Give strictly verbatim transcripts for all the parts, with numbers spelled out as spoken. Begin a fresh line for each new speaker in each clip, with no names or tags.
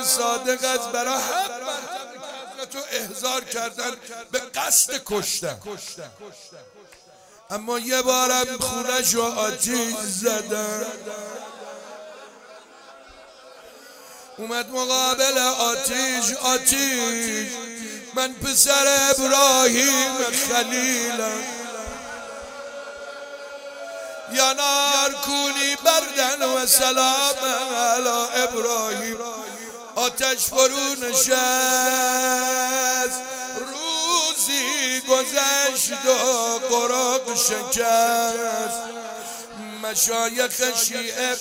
صادق از برای حق تو احضار کردن به قصد کشتن، اما یه بارم خونش رو آتیش زدن. اومد مقابل آتیش، آتیش من پسر ابراهیم خلیلم، یا نار کونی بردن و سلام علی ابراهیم. آتش فرو نشست، روزی گذشت و قرق شکست. مشایخ شیعه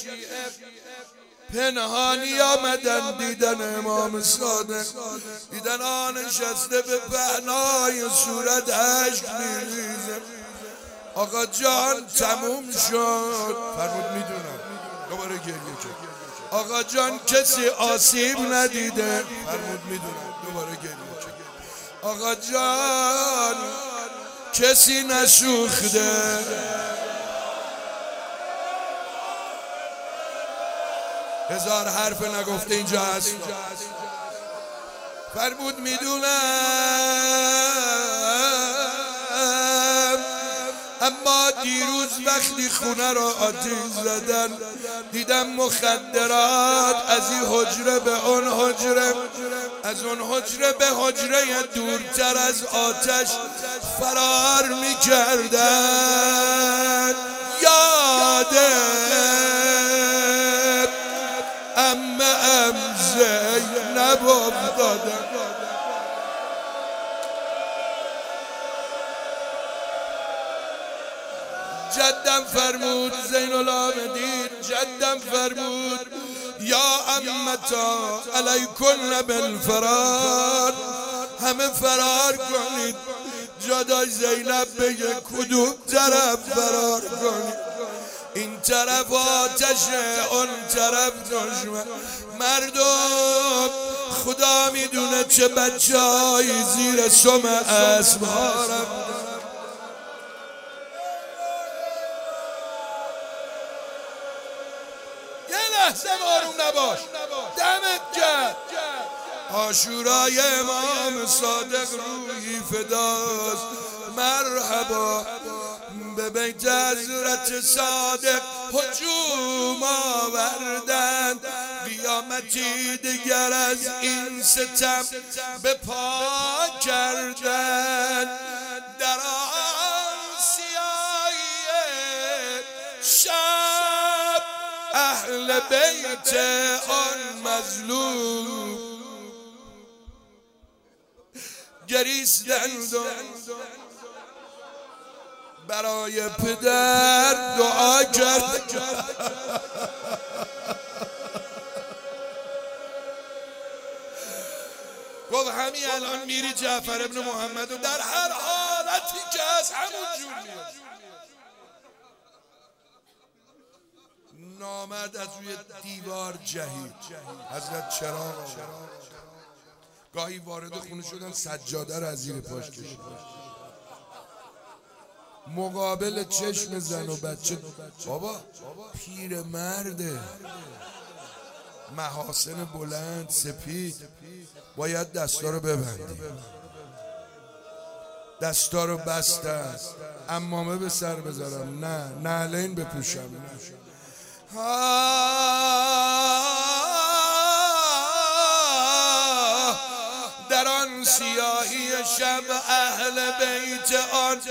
پنهانی آمدن دیدن امام صادق، دیدن آن نشسته به پهنای صورت اشک میریزه. آقا جان تموم شد، فرمود میدونم، دوباره گریه کرد. آقا جان کسی آسیب ندیده، فرمود میدونم، دوباره گریه کرد. آقا جان کسی نسوخته، هزار حرف نگفته اینجا هست. فرمود میدونم، اما دیروز وقتی خونه را آتیش زدن دیدم مخدرات از این حجره به اون حجره، از اون حجره به حجره دورتر از آتش فرار میکردن. یاده ام ام زینب افتادن. جدم فرمود زین العابدین، جدم فرمود یا امتا علیکن بالفرار، همه فرار کنید. جدای زینب بگه کدوم طرف فرار کنید؟ این طرف آتشه، اون طرف دشمن. مردم خدا میدونه چه بچه های زیر سم اسب ها رفتن. لحظه آروم نباش، دمت گرم. عاشورای امام صادق روحی فداست، مرحبا به بیت حضرت صادق هجوم آوردند. قیامتی دیگر از این ستم به پا کردند. در آن سیاهی شب اهل بیت آن مظلوم گریستند و برای پدر دعا کرد. گفت همین الان میری جعفر ابن محمد و در هر حالتی که از همون جور میاد. نامرد از روی دیوار جهید. حضرت چراغ گاهی وارد خونه شدن سجاده رو از زیر پاش کشید. مقابل چشم زن و بچه، بابا پیر مرده، محاسن بلند سپید، باید دستا رو ببندی. دستا رو بستن. عمامه به سر بذارم؟ نه. نعلین بپوشم؟ نه. در آن سیاهی شب اهل بیت آن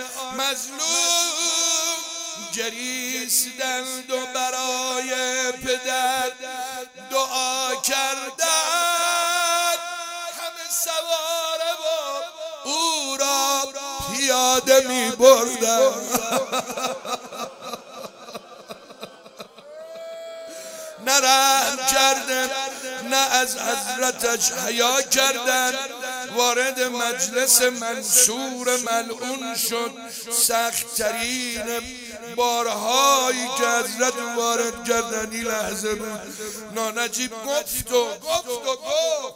مظلوم گریستند و برای پدر دعا کردند. همه سواره و او را پیاده می بردند. نه رحم کردن، نه از حضرتش حیا کردن. وارد مجلس منصور ملعون شد. سخت ترین بارهایی که حضرت وارد کردن این لحظه بود. نانجیب گفت و گفت و گفت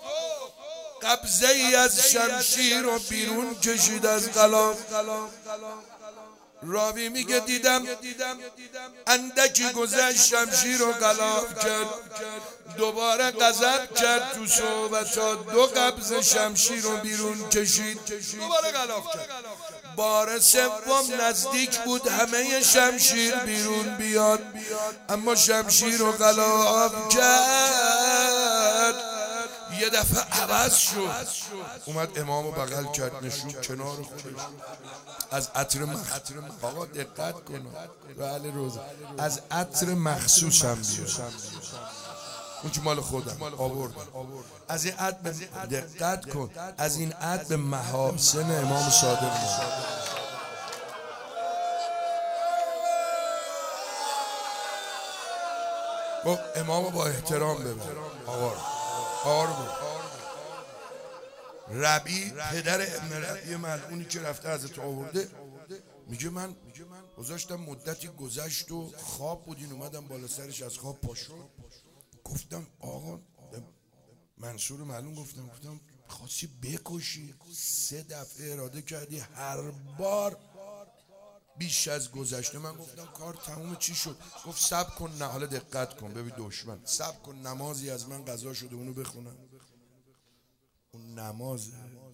قبضه ای از شمشیر رو بیرون کشید از قلم. راوی میگه دیدم اندکی گذشت شمشیر رو غلاف کرد، دوباره غضب کرد تو صحبتا، دو قبض شمشیر رو بیرون کشید، دوباره غلاف کرد. بار سوم نزدیک بود همه شمشیر بیرون بیاد، اما شمشیر رو غلاف کرد. یه دفعه عوض شد، اومد امامو بغل کرد، نشون کنار خودش، از عطر مخصوص. آقا دقت کن، بله روزه، از عطر مخصوص هم بیار، اون که مال خودم آوردم. از این عطر دقت کن، از این عطر به محاسن امام صادق میاد. با امامو با احترام ببر. آقا آقا رو ربی پدر ابن ربی ملعونی که رفته حضرت آورده، میگه من گذاشتم مدتی گذشت و خواب بودین، اومدم بالا سرش، از خواب پاشو، گفتم آقا منصور معلوم، گفتم گفتم خواستی بکشی، سه دفعه اراده کردی، هر بار بیش از گذشته. من گفتم کار تموم چی شد؟ گفت صبر کن، نه حالا دقت کن، ببین دشمن، صبر کن نمازی از من قضا شده اونو بخونم. اون نمازه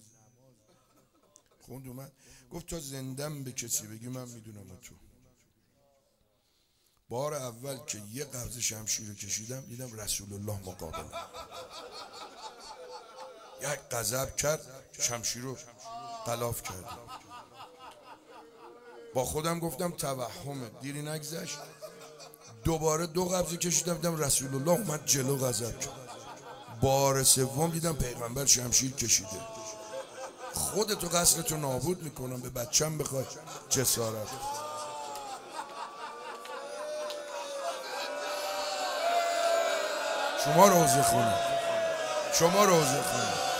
خوند اومد گفت تا زندم به کسی بگی من میدونم تو. بار اول که یه قبض شمشیر رو کشیدم دیدم رسول الله مقابل، یک غضب کرد، شمشیر رو غلاف کرد. با خودم گفتم توهمه، دیری نگذشت، دوباره دو قبض کشیدم، دیدم رسول الله اومد جلو، غضب کرد. بار سوم دیدم پیغمبر شمشیر کشیده. خودتو قصرتو نابود میکنم، به بچم بخوای جسارت. شما روزه خونید، شما روزه خونید.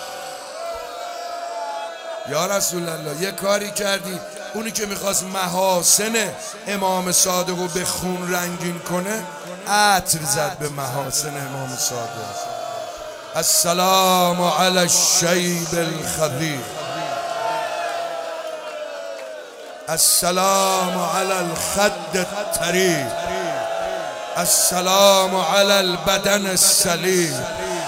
یا رسول الله یه کاری کردی، اونی که میخواست محاسن امام صادق رو به خون رنگین کنه، عطر زد به محاسن امام صادق. السلام علی الشیب الخضیر، السلام علی الخد الطری، السلام علی البدن السلیم.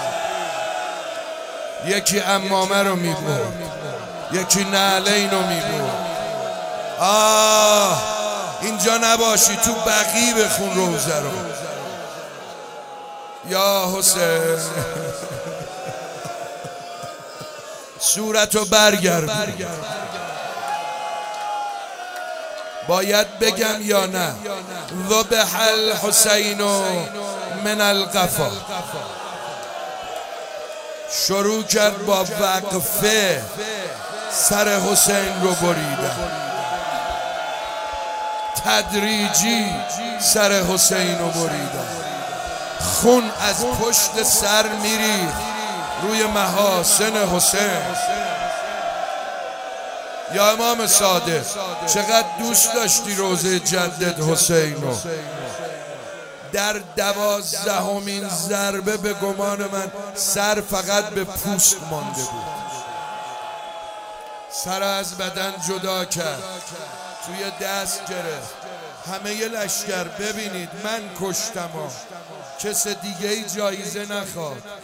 یکی عمامه رو میبود، یکی نعلین رو میبود. آه اینجا نباشی، تو بقیع بخون روزه رو. یا حسین صورتو برگرد. باید بگم یا نه؟ ذبح الحسین من القفا. شروع کرد با وقفه، سر حسین رو بریدن، تدریجی سر حسین رو بریدن، خون از پشت سر میریخت روی محاسن حسین. یا امام صادق چقدر دوست داشتی روزه جدت حسین رو. در دوازدهمین ضربه به گمان من سر فقط به پوست مانده بود، سر از بدن جدا کرد، توی دست گرفت. همه ی لشکر ببینید من کشتم ها، کس دیگه ای جایزه نخواد.